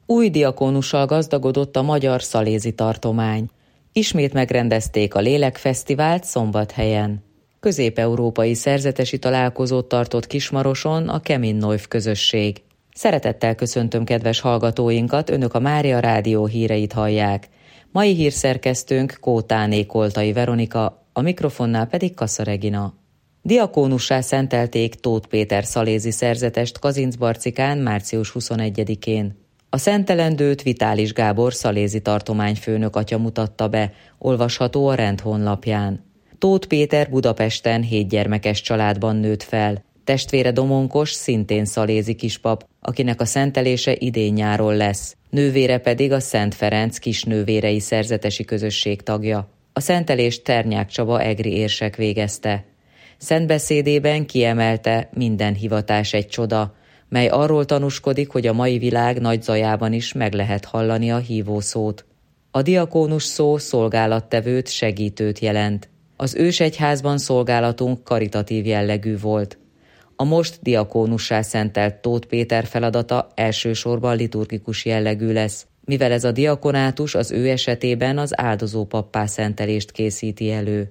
Új diakónussal gazdagodott a magyar szalézi tartomány. Ismét megrendezték a Lélekfesztivált Szombathelyen. Közép-európai szerzetesi találkozót tartott Kismaroson a Kemin Neuv közösség. Szeretettel köszöntöm kedves hallgatóinkat, önök a Mária Rádió híreit hallják. Mai hírszerkesztőnk Kótáné Koltai Veronika, a mikrofonnál pedig Kassa Regina. Diakónussá szentelték Tóth Péter szalézi szerzetest Kazincbarcikán március 21-én. A szentelendőt Vitális Gábor szalézi tartományfőnök atya mutatta be, olvasható a rend honlapján. Tóth Péter Budapesten 7 gyermekes családban nőtt fel. Testvére Domonkos szintén szalézi kispap, akinek a szentelése idén nyáron lesz. Nővére pedig a Szent Ferenc kisnővérei szerzetesi közösség tagja. A szentelést Ternyák Csaba egri érsek végezte. Szentbeszédében kiemelte, minden hivatás egy csoda, mely arról tanúskodik, hogy a mai világ nagy zajában is meg lehet hallani a hívó szót. A diakónus szó szolgálattevőt, segítőt jelent. Az ősegyházban szolgálatunk karitatív jellegű volt. A most diakónussá szentelt Tóth Péter feladata elsősorban liturgikus jellegű lesz, mivel ez a diakonátus az ő esetében az áldozó pappá szentelést készíti elő.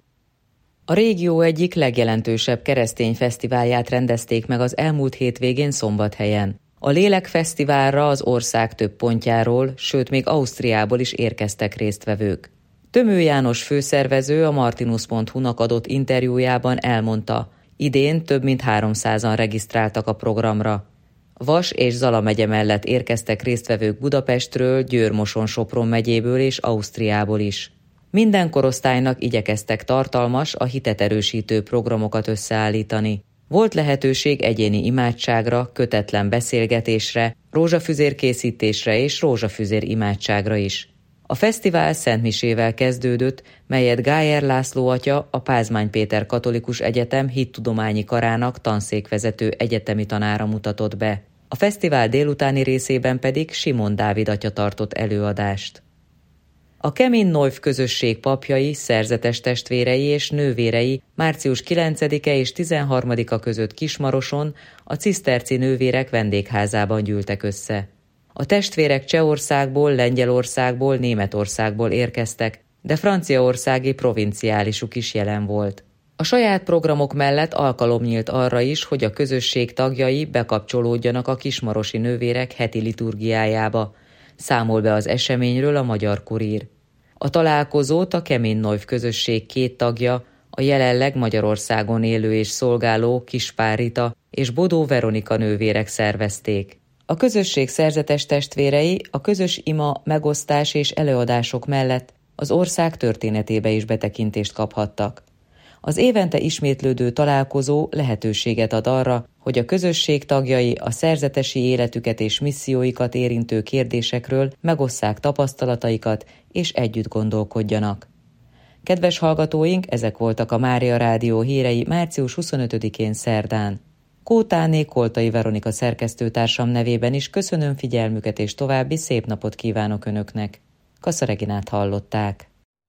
A régió egyik legjelentősebb keresztény fesztiválját rendezték meg az elmúlt hétvégén Szombathelyen. A Lélekfesztiválra az ország több pontjáról, sőt még Ausztriából is érkeztek résztvevők. Tömő János főszervező a Martinus.hu-nak adott interjújában elmondta, idén több mint 300-an regisztráltak a programra. Vas és Zala megye mellett érkeztek résztvevők Budapestről, Győr-Moson-Sopron megyéből és Ausztriából is. Minden korosztálynak igyekeztek tartalmas, a hitet erősítő programokat összeállítani. Volt lehetőség egyéni imádságra, kötetlen beszélgetésre, rózsafüzérkészítésre és rózsafüzér imádságra is. A fesztivál szentmisével kezdődött, melyet Gájer László atya, a Pázmány Péter Katolikus Egyetem hittudományi karának tanszékvezető egyetemi tanára mutatott be. A fesztivál délutáni részében pedig Simon Dávid atya tartott előadást. A Kemin Neuv közösség papjai, szerzetes testvérei és nővérei március 9-e és 13-a között Kismaroson a ciszterci nővérek vendégházában gyűltek össze. A testvérek Csehországból, Lengyelországból, Németországból érkeztek, de franciaországi provinciálisuk is jelen volt. A saját programok mellett alkalom nyílt arra is, hogy a közösség tagjai bekapcsolódjanak a kismarosi nővérek heti liturgiájába, számol be az eseményről a Magyar Kurír. A találkozót a Kemin Neuv közösség 2 tagja, a jelenleg Magyarországon élő és szolgáló Kispár Rita és Bodó Veronika nővérek szervezték. A közösség szerzetes testvérei a közös ima, megosztás és előadások mellett az ország történetébe is betekintést kaphattak. Az évente ismétlődő találkozó lehetőséget ad arra, hogy a közösség tagjai a szerzetesi életüket és misszióikat érintő kérdésekről megosszák tapasztalataikat és együtt gondolkodjanak. Kedves hallgatóink, ezek voltak a Mária Rádió hírei március 25-én szerdán. Kótáné Koltai Veronika szerkesztőtársam nevében is köszönöm figyelmüket és további szép napot kívánok Önöknek. Kassa Reginát hallották.